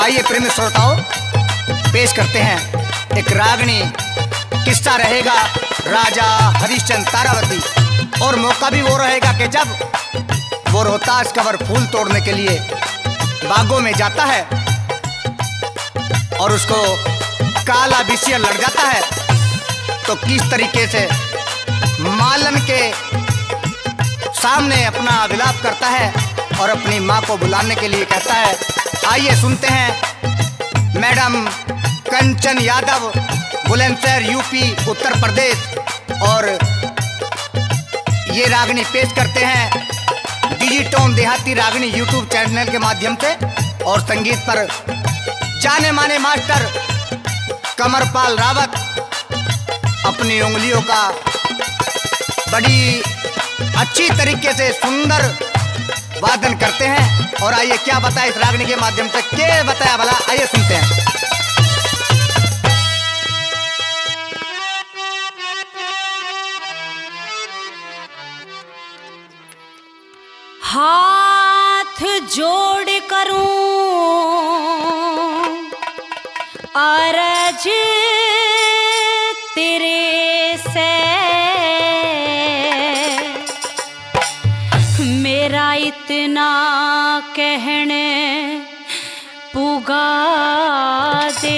आइए प्रेमी श्रोताओं, पेश करते हैं एक रागनी किस्सा रहेगा राजा हरिश्चंद्र तारावती। और मौका भी वो रहेगा कि जब वो रोहतास कवर फूल तोड़ने के लिए बागों में जाता है और उसको काला बिसिया लड़ जाता है, तो किस तरीके से मालन के सामने अपना विलाप करता है और अपनी माँ को बुलाने के लिए कहता है। आइए सुनते हैं मैडम कंचन यादव, बुलंदशहर यूपी उत्तर प्रदेश, और ये रागनी पेश करते हैं डिजिटोन देहाती रागनी यूट्यूब चैनल के माध्यम से। और संगीत पर जाने माने मास्टर कमरपाल रावत अपनी उंगलियों का बड़ी अच्छी तरीके से सुंदर वादन करते हैं। और आइए क्या बताए इस रागनी के माध्यम से, क्या बताया भला, आइए सुनते हैं। हाथ जोड़ करूं अर्ज तेरे से, मेरा इतना कहने पुगा दे।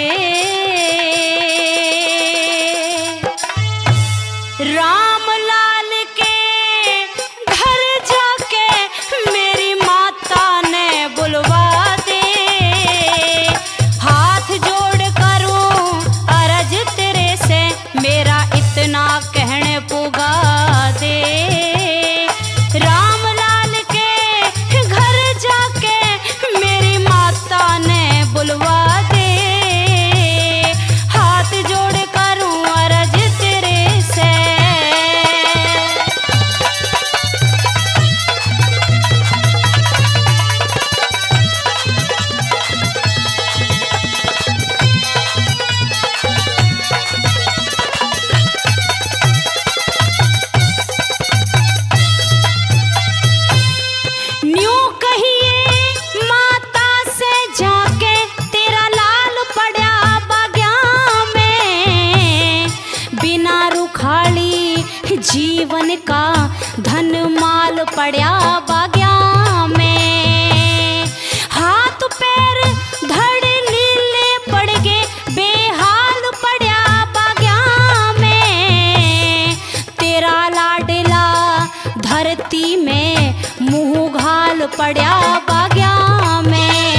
राम लाल के घर जाके मेरी माता ने बुलवा दे। हाथ जोड़ करूं अर्ज तेरे से, मेरा इतना कहने पुगा दे। राम लाल के घर जाके मेरी माता ने बुलवा दे। हाथ जोड़ करूं अर्ज तेरे से। न्यू कहिए माता से जाके तेरा लाल पड़ा बाग्या में, बिना रुखाड़ी जीवन का धन माल पड़ा बाग्या में। हाथ पैर धड़ नीले पड़ गए, बेहाल पड़ा बाग्या में। तेरा लाडला धरती में मुंह घाल पड़ा बाग्या में।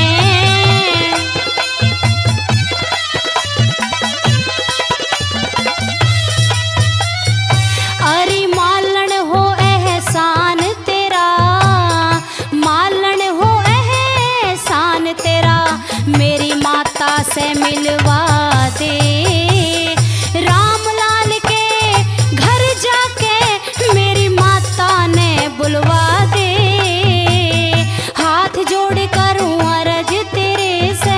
अरे मालन हो एहसान तेरा, मालन हो एहसान तेरा, मेरी माता से मिलवा दे। राम लाल के घर जाके मेरी माता ने बुलवा दे। हाथ जोड़ करूं अर्ज तेरे से।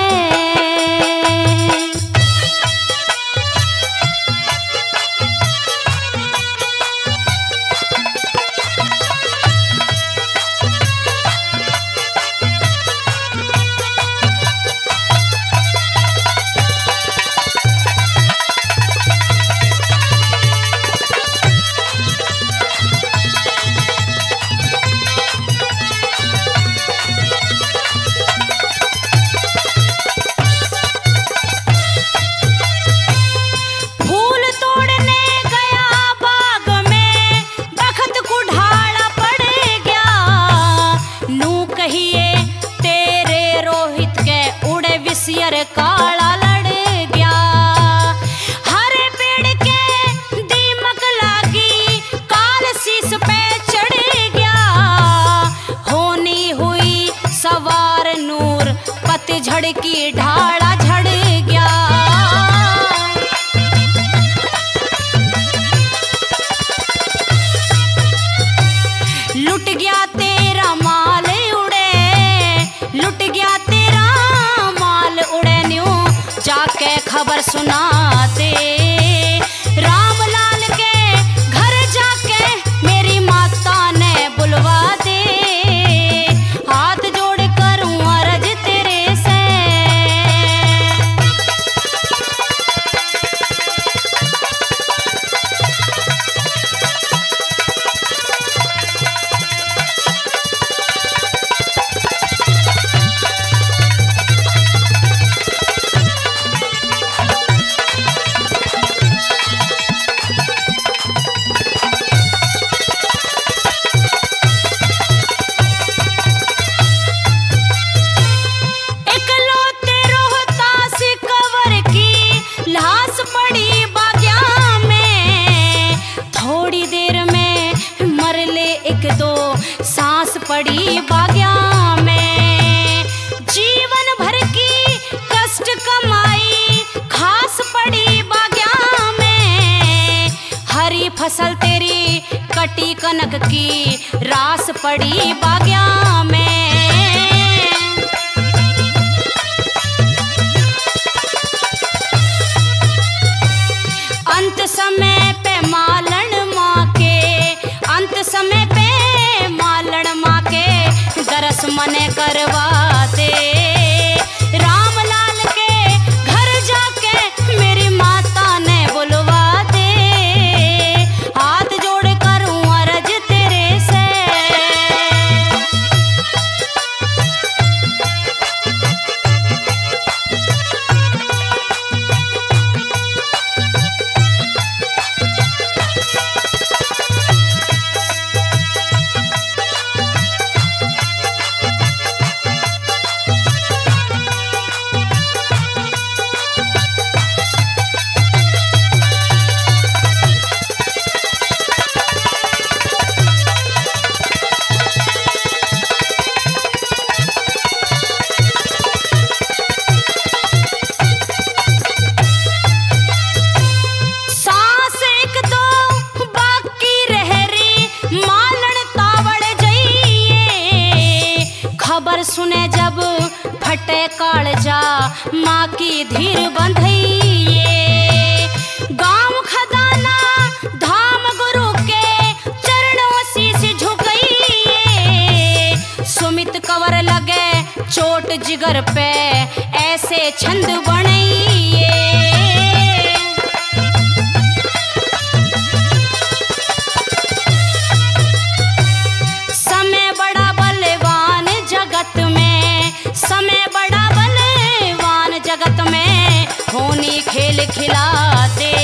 फूल तोड़ने गया बाग में, बखत कुढ़ाड़ा पड़ गया। नू कहिए तेरे रोहित के उड़े विसियर काला लड़ गया। हरे पेड़ के दीमक लागी, काल शीस पे चढ़ गया। होनी हुई सवार नूर, पतझड़ की ढाड़ा झड़ गया। लुट गया तेरा माल उड़े, लुट गया तेरा माल उड़े। न्यू जाके खबर सुना दे। राम लाल के घर जाके मेरी माता ने बुलवा दे। हाथ जोड़ करूं अर्ज तेरे से। सांस पड़ी बाग्या में, जीवन भर की कष्ट कमाई खास पड़ी बाग्या में। हरी फसल तेरी कटी कनक की रास पड़ी बाग्या में। अंत समय पे मालन माँ के, अंत समय पे मालन माँ के दरस मने करवा दे। रामलाल के घर जाके मेरी माता ने बुलवा दे, हाथ जोड़ करूं अर्ज तेरे से। खबर सुने जब फटे कालजा माँ की धीर बंधइए। गांव खदाना धाम गुरु के चरणों शीश झुकइए। सुमित कंवर लगे चोट जिगर पे ऐसे छंद बनइए। समय बड़ा बलवान जगत में, समय बड़ा बलवान जगत में, होनी खेल खिला दे।